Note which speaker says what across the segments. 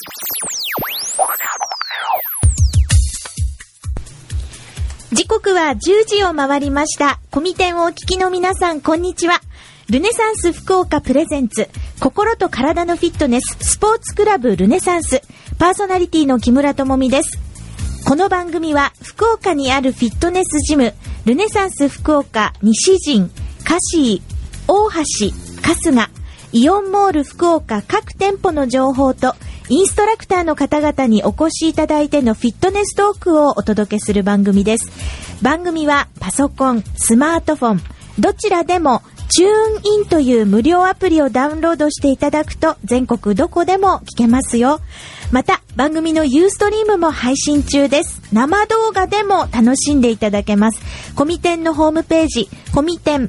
Speaker 1: 時刻は10時を回りました。コミテンをお聞きの皆さん、こんにちは。ルネサンス福岡プレゼンツ、心と体のフィットネススポーツクラブルネサンス、パーソナリティの木村智美です。この番組は福岡にあるフィットネスジムルネサンス福岡西陣、香椎、大橋、春日、イオンモール福岡各店舗の情報とインストラクターの方々にお越しいただいてのフィットネストークをお届けする番組です。番組はパソコン、スマートフォンどちらでもチューンインという無料アプリをダウンロードしていただくと全国どこでも聞けますよ。また番組のユーストリームも配信中です。生動画でも楽しんでいただけます。コミテンのホームページコミテン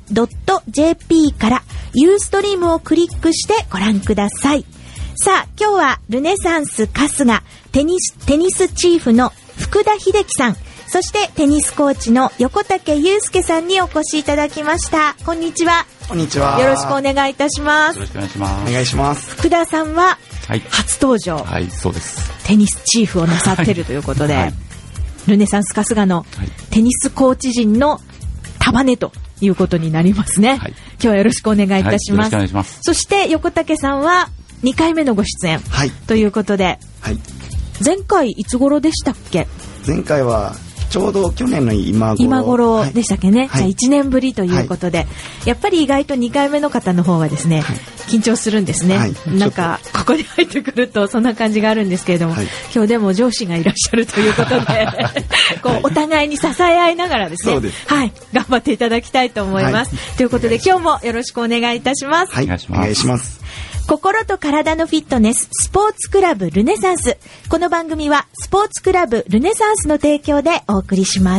Speaker 1: .jp からユーストリームをクリックしてご覧ください。さあ今日はルネサンス春日テニスチーフの福田秀樹さん、そしてテニスコーチの横竹祐介さんにお越しいただきました。こんにちは。
Speaker 2: こんにちは。
Speaker 1: よろしくお願いいたします。
Speaker 3: よろしくお願いします。
Speaker 2: お願いします。
Speaker 1: 福田さんは初登場、
Speaker 3: はい、そうです。
Speaker 1: テニスチーフをなさっているということで、はい、ルネサンス春日のテニスコーチ陣の束ねということになりますね、はい、今日はよろしくお願いいたします、
Speaker 3: はい、よろしくお願いします。
Speaker 1: そして横竹さんは2回目のご出演、はい、ということで、はい、前回いつ頃でしたっけ？
Speaker 2: 前回はちょうど去年の今
Speaker 1: 頃でしたっけね、
Speaker 2: はい、
Speaker 1: じゃあ1年ぶりということで、はい、やっぱり意外と2回目の方の方はですね、はい、緊張するんですね、はい、なんかここに入ってくるとそんな感じがあるんですけれども、はい、今日でも上司がいらっしゃるということでこうお互いに支え合いながらですね、はい、頑張っていただきたいと思います、はい、ということで今日もよろしくお願いいたします。
Speaker 2: はい、お願いします。
Speaker 1: 心と体のフィットネススポーツクラブルネサンス。この番組はスポーツクラブルネサンスの提供でお送りします。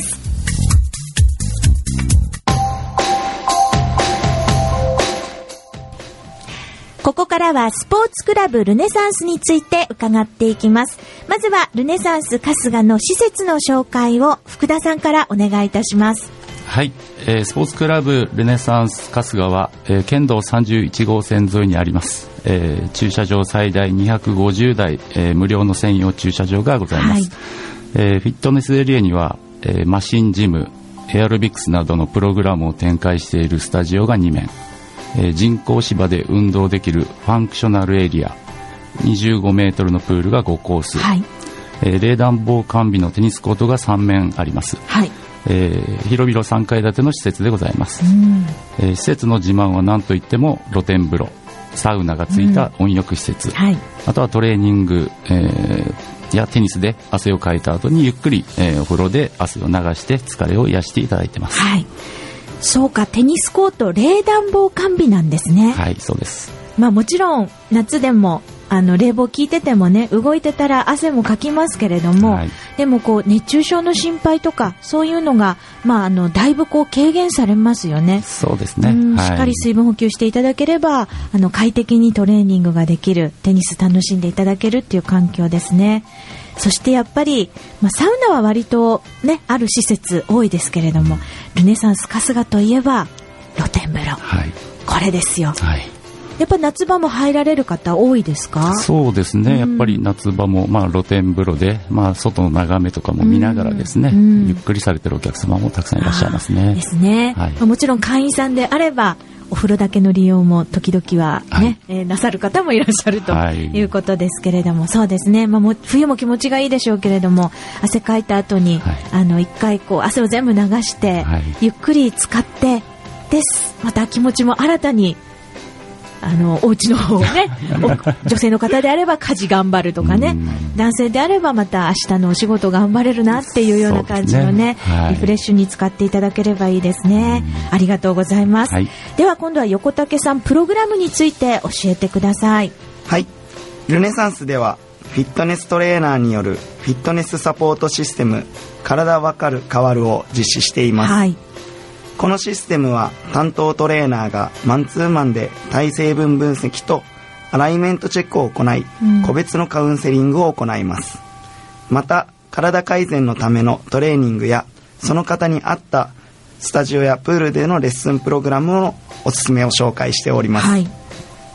Speaker 1: ここからはスポーツクラブルネサンスについて伺っていきます。まずはルネサンス春日の施設の紹介を福田さんからお願いいたします。
Speaker 3: はい、スポーツクラブルネサンス春日は、県道31号線沿いにあります。駐車場最大250台、無料の専用駐車場がございます、はい。フィットネスエリアには、マシンジム、エアロビクスなどのプログラムを展開しているスタジオが2面、人工芝で運動できるファンクショナルエリア、25メートルのプールが5コース、はい。冷暖房完備のテニスコートが3面あります、はい。広々3階建ての施設でございます、施設の自慢は何といっても露天風呂、サウナがついた温浴施設、はい、あとはトレーニング、やテニスで汗をかいた後にゆっくり、お風呂で汗を流して疲れを癒していただいてます、はい。
Speaker 1: そうか、テニスコート冷暖房完備なんですね。
Speaker 3: はい、そうです。
Speaker 1: まあ、もちろん夏でも冷房効いててもね、動いてたら汗もかきますけれども、はい、でもこう熱中症の心配とかそういうのが、だいぶこう軽減されますよね。
Speaker 3: そうですね、
Speaker 1: しっかり水分補給していただければ快適にトレーニングができる、テニス楽しんでいただけるっていう環境ですね。そしてやっぱり、サウナは割とねある施設多いですけれども、ルネサンス春日といえば露天風呂、はい、これですよ、はい。やっぱ夏場も入られる方多いですか？
Speaker 3: そうですね、やっぱり夏場も、露天風呂で、外の眺めとかも見ながらですね、ゆっくりされてるお客様もたくさんいらっしゃいますね。
Speaker 1: ですね、はい。もちろん会員さんであればお風呂だけの利用も時々はね、はい、なさる方もいらっしゃるということですけれども、はい、そうですね、冬も気持ちがいいでしょうけれども、汗かいた後に、はい、一回こう汗を全部流して、はい、ゆっくり浸かってです、また気持ちも新たにお家の方をね女性の方であれば家事頑張るとかね、男性であればまた明日のお仕事頑張れるなっていうような感じの ね、はい、リフレッシュに使っていただければいいですね。ありがとうございます、はい。では今度は横竹さん、プログラムについて教えてください。
Speaker 2: はい、ルネサンスではフィットネストレーナーによるフィットネスサポートシステム、体わかる変わるを実施しています、はい。このシステムは担当トレーナーがマンツーマンで体成分分析とアライメントチェックを行い、個別のカウンセリングを行います。また体改善のためのトレーニングやその方に合ったスタジオやプールでのレッスンプログラムのおすすめを紹介しております、はい。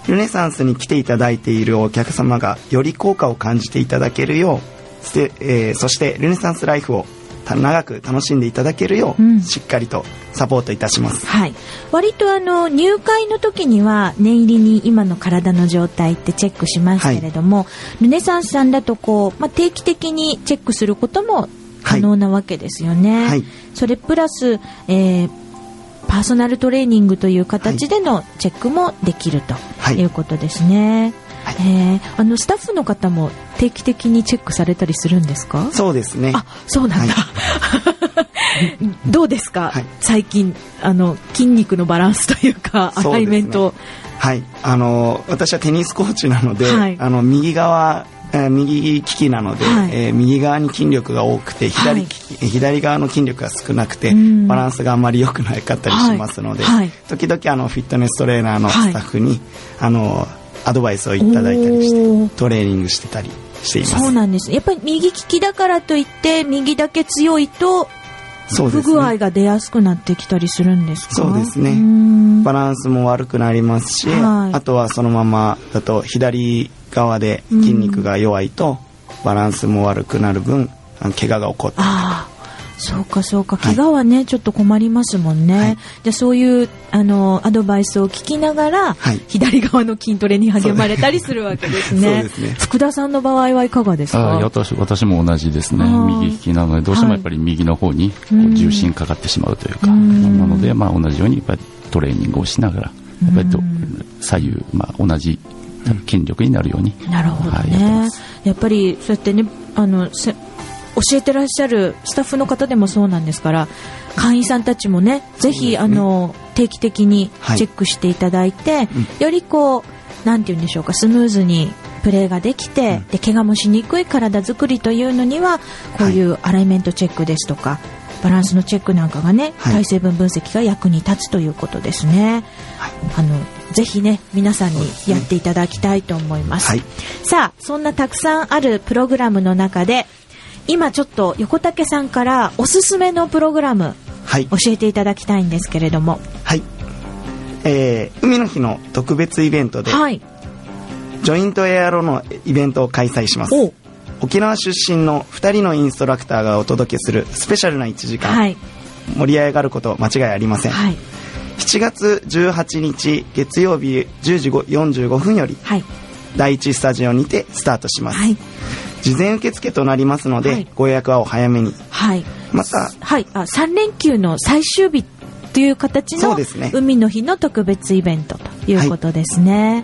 Speaker 2: ルネサンスに来ていただいているお客様がより効果を感じていただけるよう、そしてルネサンスライフを長く楽しんでいただけるよう、しっかりとサポートいたします。
Speaker 1: はい、割と入会の時には念入りに今の体の状態ってチェックしますけれども、ルネサンスさんだと定期的にチェックすることも可能なわけですよね。それプラス、パーソナルトレーニングという形でのチェックもできるということですね。スタッフの方も定期的にチェックされたりするんですか？
Speaker 2: そうですね。
Speaker 1: そうなんだ。どうですか、最近筋肉のバランスというかアライメント。
Speaker 2: 私はテニスコーチなので、右利きなので、右側に筋力が多くて左側の筋力が少なくて、バランスがあんまり良くなかったりしますので、時々フィットネストレーナーのスタッフに、アドバイスをいただいたりしてトレーニングしてたりしています。
Speaker 1: そうなんです。やっぱり右利きだからといって右だけ強いと不具合が出やすくなってきたりするんですか？
Speaker 2: そうですね。バランスも悪くなりますし、あとはそのままだと左側で筋肉が弱いとバランスも悪くなる分怪我が起こったりとか。
Speaker 1: そうかそうか、怪我はね、ちょっと困りますもんね。じゃあそういうアドバイスを聞きながら、左側の筋トレに励まれたりするわけですね。そうですね。福田さんの場合はいかがですか？
Speaker 3: 私も同じですね。右利きなのでどうしてもやっぱり右の方に重心かかってしまうというか、なので同じようにやっぱりトレーニングをしながらやっぱり左右同じ筋力になるように。
Speaker 1: なるほどね。やっぱりそうやってね、教えてらっしゃるスタッフの方でもそうなんですから、会員さんたちもね、ぜひ定期的にチェックしていただいて、よりなんて言うんでしょうか、スムーズにプレーができて、で怪我もしにくい体作りというのにはこういうアライメントチェックですとか、バランスのチェックなんかがね、体成分分析が役に立つということですね。ぜひね、皆さんにやっていただきたいと思います。さあ、そんなたくさんあるプログラムの中で、今ちょっと横竹さんからおすすめのプログラム、教えていただきたいんですけれども。
Speaker 2: 海の日の特別イベントで、ジョイントエアロのイベントを開催します。沖縄出身の2人のインストラクターがお届けするスペシャルな1時間、盛り上がること間違いありません。7月18日月曜日10時45分より、第1スタジオにてスタートします。事前受付となりますので、ご予約はお早めに。また、
Speaker 1: 3連休の最終日という形の海の日の特別イベントということですね。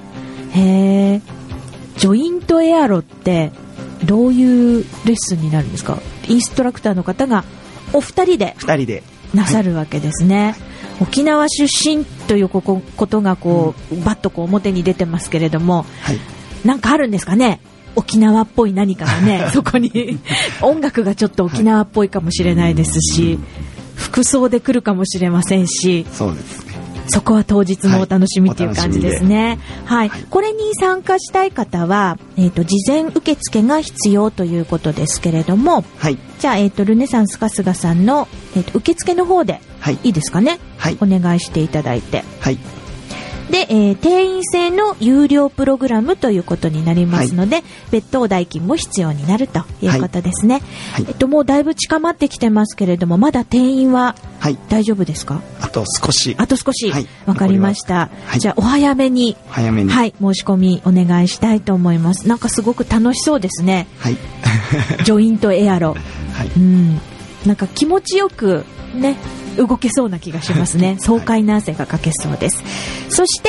Speaker 1: ジョイントエアロってどういうレッスンになるんですか？インストラクターの方がお二人でなさるわけですね。沖縄出身ということがバッと表に出てますけれども、なんかあるんですかね？沖縄っぽい何かがね、そこに音楽がちょっと沖縄っぽいかもしれないですし、服装で来るかもしれませんし、
Speaker 2: そうですね。
Speaker 1: そこは当日のお楽しみという感じですね。これに参加したい方は、事前受付が必要ということですけれども、じゃあ、ルネサンス春日さんの、受付の方で、いいですかね、お願いしていただいて。で、定員制の有料プログラムということになりますので、別途代金も必要になるということですね。もうだいぶ近まってきてますけれども、まだ定員は大丈夫ですか？
Speaker 2: あと少し。
Speaker 1: わかりました。じゃあお早めに、申し込みお願いしたいと思います。なんかすごく楽しそうですね。ジョイントエアロ。なんか気持ちよくね、動けそうな気がしますね。爽快な汗がかけそうです。そして、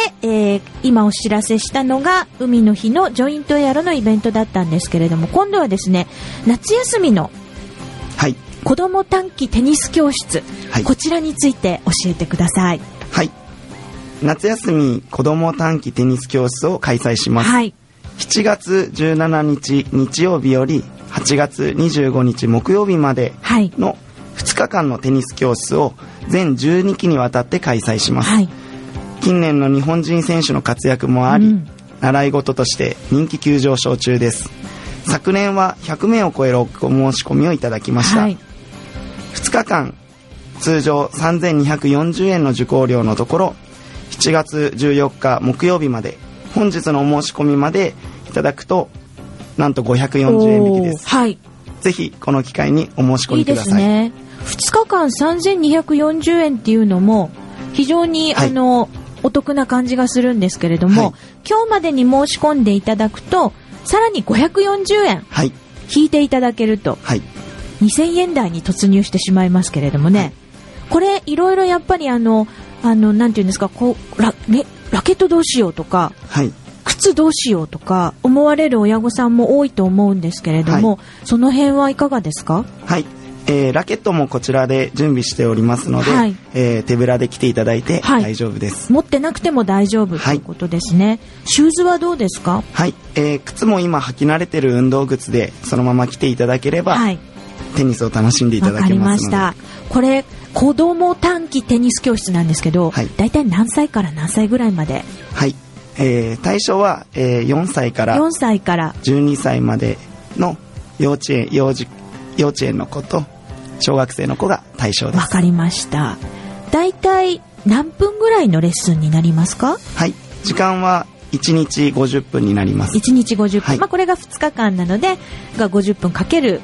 Speaker 1: 今お知らせしたのが海の日のジョイントエアロのイベントだったんですけれども、今度はですね、夏休みの子ども短期テニス教室、こちらについて教えてください。
Speaker 2: 夏休み子ども短期テニス教室を開催します。7月17日日曜日より8月25日木曜日までの2日間のテニス教室を全12期にわたって開催します。近年の日本人選手の活躍もあり、習い事として人気急上昇中です。昨年は100名を超えるお申し込みをいただきました。2日間通常3240円の受講料のところ、7月14日木曜日まで本日のお申し込みまでいただくとなんと540円引きです。
Speaker 1: はい。
Speaker 2: ぜひこの機会にお申し込みください。
Speaker 1: いいですね。2日間3240円っていうのも非常に、はい、お得な感じがするんですけれども、はい、今日までに申し込んでいただくとさらに540円引いていただけると、はい、2000円台に突入してしまいますけれどもね、はい、これいろいろやっぱりなんていうんですか、こうラケットどうしようとか、はい、靴どうしようとか思われる親御さんも多いと思うんですけれども、はい、その辺はいかがですか？
Speaker 2: はい、ラケットもこちらで準備しておりますので、はい、手ぶらで来ていただいて大丈夫です、
Speaker 1: はい、持ってなくても大丈夫ということですね、はい、シューズはどうですか？
Speaker 2: はい、靴も今履き慣れてる運動靴でそのまま来ていただければ、はい、テニスを楽しんでいただけますので。わかりました。これ子供短期テニス教室なんですけど、はい、だいたい何歳から何歳ぐらいまで？はい、対象は、4歳から12歳までの幼稚園の子と小学生の子が対象です。
Speaker 1: わかりました。だいたい何分ぐらいのレッスンになりますか？
Speaker 2: はい、時間は1日50分になります。
Speaker 1: 1日50分、はい、これが2日間なので50分かける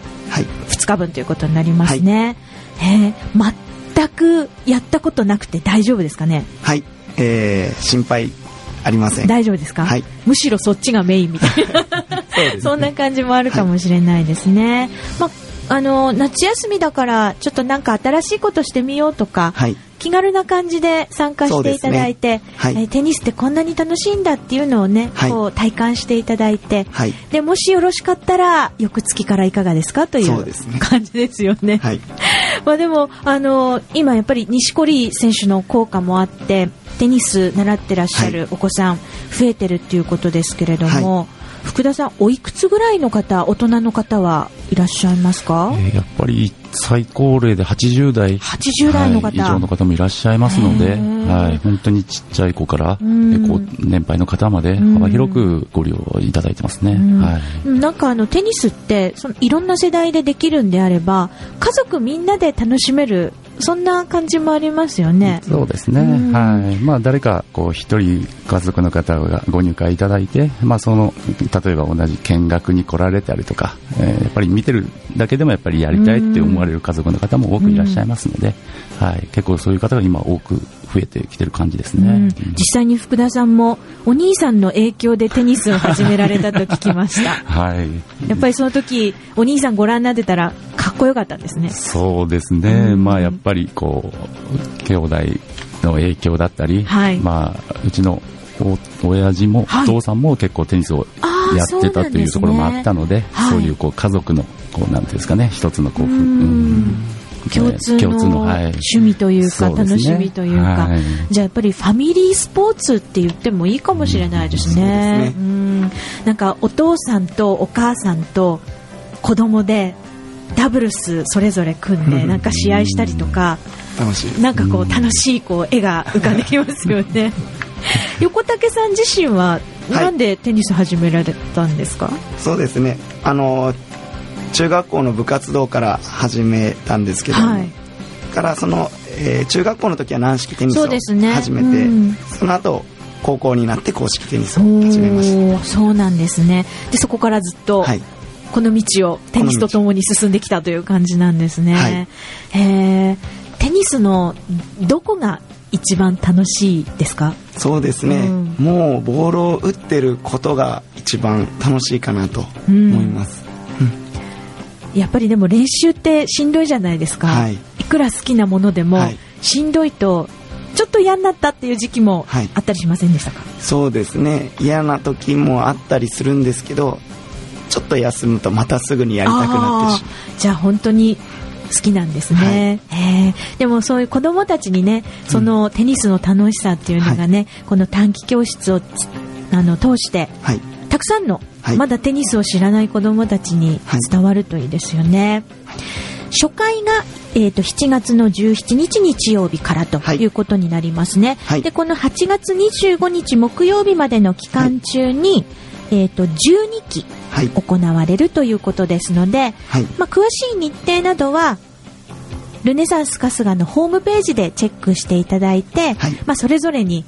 Speaker 1: 2日分ということになりますね、はい、全くやったことなくて大丈夫ですかね？
Speaker 2: はい、心配ありません。
Speaker 1: 大丈夫ですか？はい、むしろそっちがメインみたいなそうですね、そんな感じもあるかもしれないですね、はい、夏休みだからちょっとなんか新しいことしてみようとか、はい、気軽な感じで参加していただいて、ね、はい、テニスってこんなに楽しいんだっていうのをね、はい、こう体感していただいて、はい、でもしよろしかったら翌月からいかがですかという感じですよね。はい、でも今やっぱり錦織選手の効果もあってテニス習ってらっしゃるお子さん増えてるっていうことですけれども、はい、福田さんおいくつぐらいの方、大人の方はいらっしゃいますか？や
Speaker 3: っぱり最高齢で80代
Speaker 1: の方、
Speaker 3: 以上の方もいらっしゃいますので、はい、本当にちっちゃい子から年配の方まで幅広くご利用いただいてますね、はい、
Speaker 1: なんかテニスっていろんな世代でできるんであれば家族みんなで楽しめる、そんな感じもありますよね。
Speaker 3: そうですね、はい、誰か一人家族の方がご入会いただいて、例えば同じ見学に来られたりとか、やっぱり見てるだけでもやっぱりやりたいって思われる家族の方も多くいらっしゃいますので、はい、結構そういう方が今多く増えてきてる感じですね、
Speaker 1: 実際に福田さんもお兄さんの影響でテニスを始められたと聞きましたはい、やっぱりその時お兄さんご覧になってたらかっこよかったんですね。
Speaker 3: そうですね、やっぱり兄弟の影響だったり、はい、うちの親父も、はい、お父さんも結構テニスをやってたというところもあったので、そういう家族のなんていうんですかね、一つの
Speaker 1: 共通の趣味というか、楽しみというか、じゃあやっぱりファミリースポーツって言ってもいいかもしれないですね。なんかお父さんとお母さんと子供でダブルスそれぞれ組んでなんか試合したりとか、
Speaker 2: 楽しい、
Speaker 1: なんか楽しい絵が浮かんできますよね横竹さん自身はなんでテニス始められたんですか？そうですね、
Speaker 2: 中学校の部活動から始めたんですけども、から中学校の時は軟式テニスを始めて、その後高校になって公式テニスを始めました。
Speaker 1: そうなんですね。でそこからずっと、この道をテニスとともに進んできたという感じなんですね、テニスのどこが一番楽しいですか？
Speaker 2: そうですね、もうボールを打ってることが一番楽しいかなと思います、
Speaker 1: やっぱりでも練習ってしんどいじゃないですか、いくら好きなものでも、しんどいとちょっと嫌になったっていう時期もあったりしませんでしたか？
Speaker 2: そうですね、嫌な時もあったりするんですけど、ちょっと休むとまたすぐにやりたくなってしまう。
Speaker 1: じゃあ本当に好きなんですね、でもそういう子どもたちにね、そのテニスの楽しさっていうのがね、この短期教室を通して、たくさんの、まだテニスを知らない子どもたちに伝わるといいですよね、初回が、7月の17日日曜日からということになりますね、でこの8月25日木曜日までの期間中に、12期行われるということですので、詳しい日程などはルネサンス春日のホームページでチェックしていただいて、それぞれに、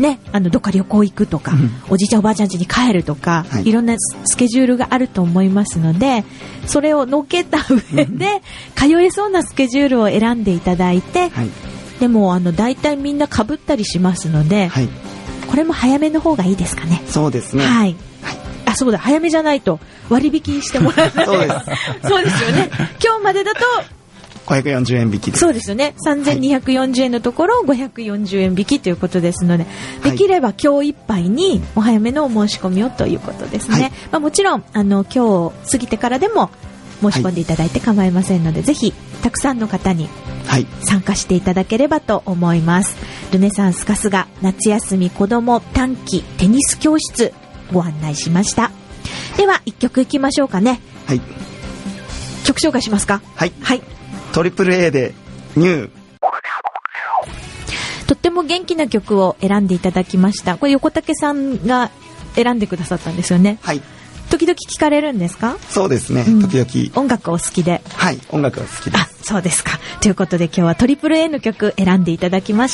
Speaker 1: ね、どっか旅行行くとか、おじいちゃんおばあちゃん家に帰るとか、いろんなスケジュールがあると思いますので、それを乗っけた上で通えそうなスケジュールを選んでいただいて、でも大体みんな被ったりしますので、これも早めの方がいいですかね。
Speaker 2: そうですね。
Speaker 1: はい。あ、そうだ、早めじゃないと割引してもらえない。そうです。そうですよね。今日までだと
Speaker 2: 540円引きです。
Speaker 1: そうですよね。3240円のところ540円引きということですので、できれば今日いっぱいにお早めのお申し込みをということですね。もちろん今日過ぎてからでも申し込んでいただいて構いませんので、ぜひたくさんの方に参加していただければと思います。ルネサンス春日夏休み子ども短期テニス教室ご案内しました。では1曲いきましょうかね。はい。曲紹介しますか。
Speaker 2: はい。はい。AAA でニュー。
Speaker 1: とっても元気な曲を選んでいただきました。これ横竹さんが選んでくださったんですよね。はい。時々聞かれるんですか？
Speaker 2: そうですね、時々。
Speaker 1: 音楽お好きで。
Speaker 2: はい、音楽は好きです。
Speaker 1: あ、そうですか。ということで今日はAAAの曲選んでいただきました。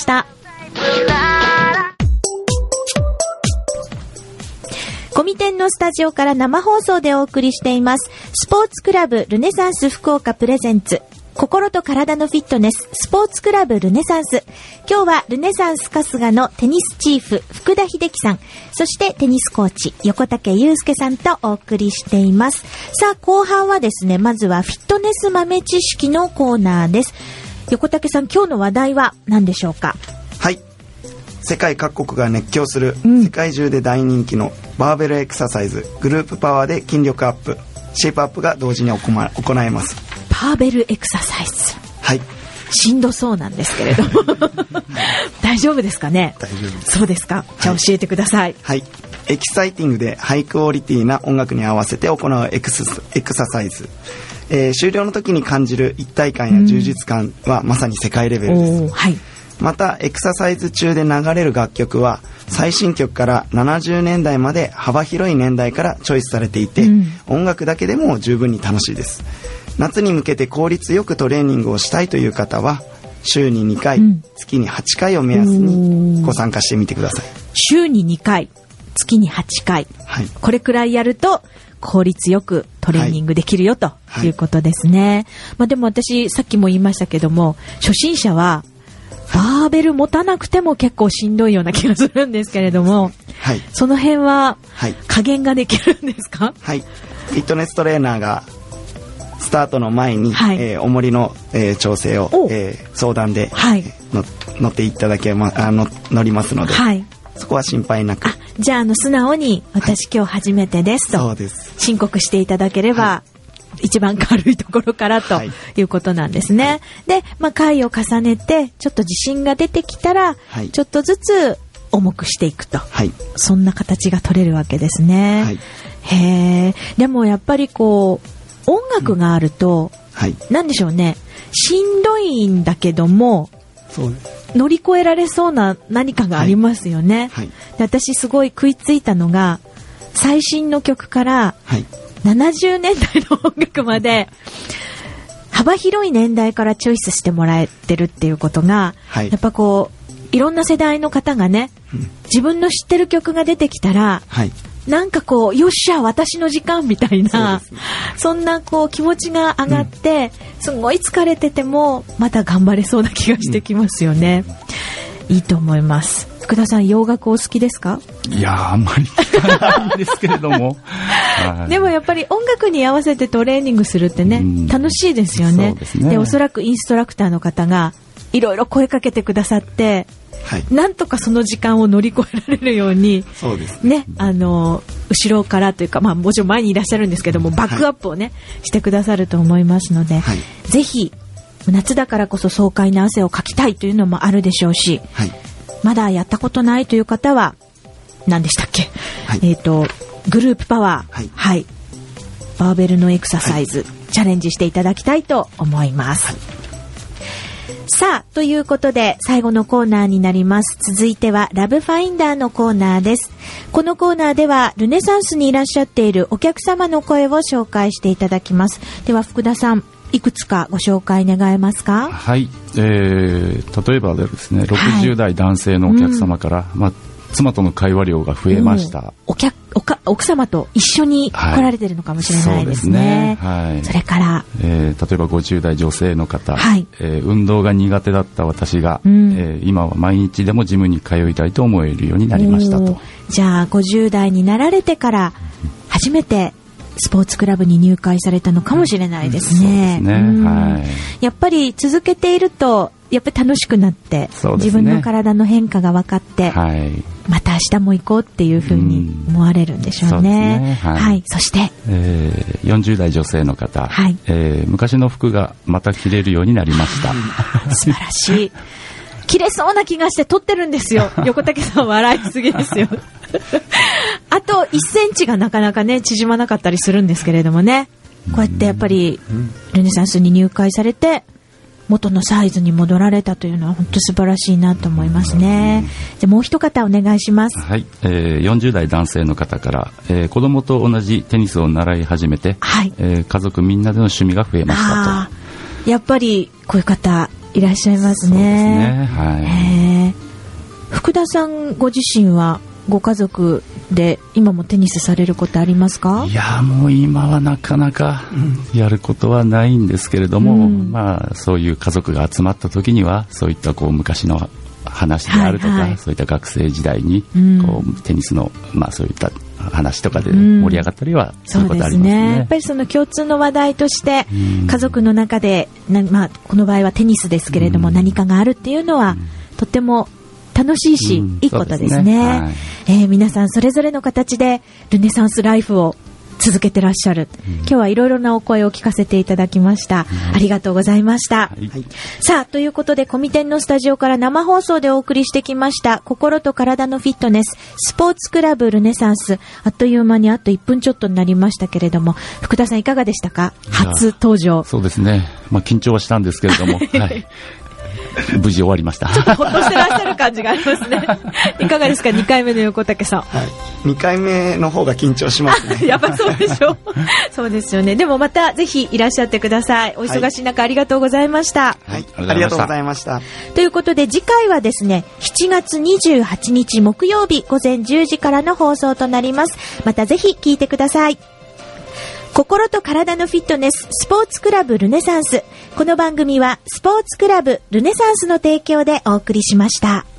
Speaker 1: コミテンのスタジオから生放送でお送りしています。スポーツクラブルネサンス福岡プレゼンツ。心と体のフィットネススポーツクラブルネサンス。今日はルネサンス春日のテニスチーフ福田秀樹さん、そしてテニスコーチ横竹祐介さんとお送りしています。さあ後半はですね、まずはフィットネス豆知識のコーナーです。横竹さん、今日の話題は何でしょうか？
Speaker 2: はい、世界各国が熱狂する、世界中で大人気のバーベルエクササイズ、グループパワーで筋力アップ、シェイプアップが同時に行えます。
Speaker 1: バーベルエクササイズ、
Speaker 2: はい、
Speaker 1: しんどそうなんですけれども大丈夫ですかね？
Speaker 2: 大丈夫です。
Speaker 1: そうですか。じゃあ教えてください。
Speaker 2: はい、エキサイティングでハイクオリティな音楽に合わせて行うエクササイズ、終了の時に感じる一体感や充実感はまさに世界レベルです。はい、またエクササイズ中で流れる楽曲は最新曲から70年代まで幅広い年代からチョイスされていて、音楽だけでも十分に楽しいです。夏に向けて効率よくトレーニングをしたいという方は週に2回、月に8回を目安にご参加してみてください。
Speaker 1: 週に2回、月に8回、はい、これくらいやると効率よくトレーニングできるよ、ということですね。でも私さっきも言いましたけども、初心者はバーベル持たなくても結構しんどいような気がするんですけれども、はい、その辺は加減ができるんですか？
Speaker 2: はい、フィットネストレーナーがスタートの前に、重りの、調整を、相談で、乗っていただけ乗りますので、そこは心配なく。
Speaker 1: じゃあ素直に私今日初めてですと、
Speaker 2: そうです
Speaker 1: 申告していただければ、一番軽いところからということなんですね。で、回を重ねてちょっと自信が出てきたら、ちょっとずつ重くしていくと、そんな形が取れるわけですね。へー。でもやっぱりこう音楽があると、なんでしょうね、しんどいんだけども、そうです、乗り越えられそうな何かがありますよね。で、私すごい食いついたのが、最新の曲から、70年代の音楽まで幅広い年代からチョイスしてもらえてるっていうことが、やっぱこういろんな世代の方がね、自分の知ってる曲が出てきたら、なんかこうよっしゃ私の時間みたいな、 そんなこう気持ちが上がって、すごい疲れててもまた頑張れそうな気がしてきますよね。いいと思います。福田さん、洋楽お好きですか？
Speaker 3: いや、あんまり聞かないんですけれども
Speaker 1: でもやっぱり音楽に合わせてトレーニングするってね、楽しいですよね。で、おそらくインストラクターの方がいろいろ声かけてくださって、なんとかその時間を乗り越えられるように、
Speaker 2: そうです
Speaker 1: ね、後ろからというか、もちろん前にいらっしゃるんですけども、バックアップをね、してくださると思いますので、ぜひ夏だからこそ爽快な汗をかきたいというのもあるでしょうし、まだやったことないという方は何でしたっけ、グループパワー、バーベルのエクササイズ、チャレンジしていただきたいと思います。さあ、ということで最後のコーナーになります。続いてはラブファインダーのコーナーです。このコーナーではルネサンスにいらっしゃっているお客様の声を紹介していただきます。では福田さん、いくつかご紹介願えますか？
Speaker 3: はい、例えばですね、60代男性のお客様から、 妻との会話量が増えました。
Speaker 1: 奥様と一緒に来られてるのかもしれないですね。
Speaker 3: はい、
Speaker 1: それから、
Speaker 3: 例えば50代女性の方、
Speaker 1: はい、
Speaker 3: 運動が苦手だった私が、今は毎日でもジムに通いたいと思えるようになりましたと。
Speaker 1: じゃあ50代になられてから初めてスポーツクラブに入会されたのかもしれないですね。
Speaker 3: そうですね、はい、
Speaker 1: やっぱり続けているとやっぱり楽しくなって、自分の体の変化が分かって、はい、また明日も行こうっていうふうに思われるんでしょうね。はいはい、そして、
Speaker 3: 40代女性の方、はい、昔の服がまた着れるようになりました。
Speaker 1: 素晴らしい。着れそうな気がして撮ってるんですよ。横竹さん笑いすぎですよ。あと1センチがなかなかね縮まなかったりするんですけれどもね、こうやってやっぱりルネサンスに入会されて元のサイズに戻られたというのは本当素晴らしいなと思いますね。じゃあもう一方お願いします。
Speaker 3: はい、40代男性の方から、子供と同じテニスを習い始めて、はい、家族みんなでの趣味が増えましたと。
Speaker 1: やっぱりこういう方いらっしゃいますね。
Speaker 3: そうですね、はい、
Speaker 1: 福田さんご自身はご家族で今もテニスされることありますか？
Speaker 3: いやもう今はなかなかやることはないんですけれども、まあそういう家族が集まった時にはそういったこう昔の話であるとか、はいはい、そういった学生時代にこうテニスのまあそういった話とかで盛り上がったりはすることありますね。そうですね。
Speaker 1: やっぱりその共通の話題として家族の中でまあこの場合はテニスですけれども何かがあるっていうのはとても楽しいし、いいことですね。はい、皆さんそれぞれの形でルネサンスライフを続けてらっしゃる。今日はいろいろなお声を聞かせていただきました。ありがとうございました。はい、さあ、ということでコミテンのスタジオから生放送でお送りしてきました心と体のフィットネススポーツクラブルネサンス、あっという間にあと1分ちょっとになりましたけれども、福田さんいかがでしたか？初登場。
Speaker 3: そうですね、まあ、緊張はしたんですけれども、はい、無事終わりました。
Speaker 1: ちょっとほっとしてらっしゃる感じがありますね。いかがですか2回目の横竹さん。
Speaker 2: はい、2回目の方が緊張しますね。
Speaker 1: やっぱそうでしょ。そうですよね。でもまたぜひいらっしゃってください。お忙しい中、ありがとうございました。
Speaker 2: はい、ありがとうございました。
Speaker 1: ということで次回はですね7月28日木曜日午前10時からの放送となります。またぜひ聞いてください。心と体のフィットネススポーツクラブルネサンス、この番組はスポーツクラブルネサンスの提供でお送りしました。